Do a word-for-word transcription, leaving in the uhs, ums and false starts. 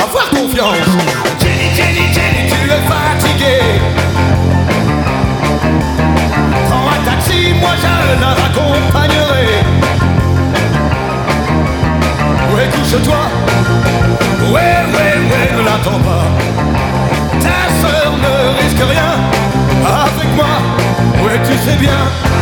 avoir confiance. Jenny, Jenny, Jenny, tu es fatiguée. Prends un taxi, moi je la raccompagnerai. Ouais, couche-toi. Ouais, ouais, ouais, ne l'attends pas. Ta sœur ne risque rien avec moi. Ouais, tu sais bien.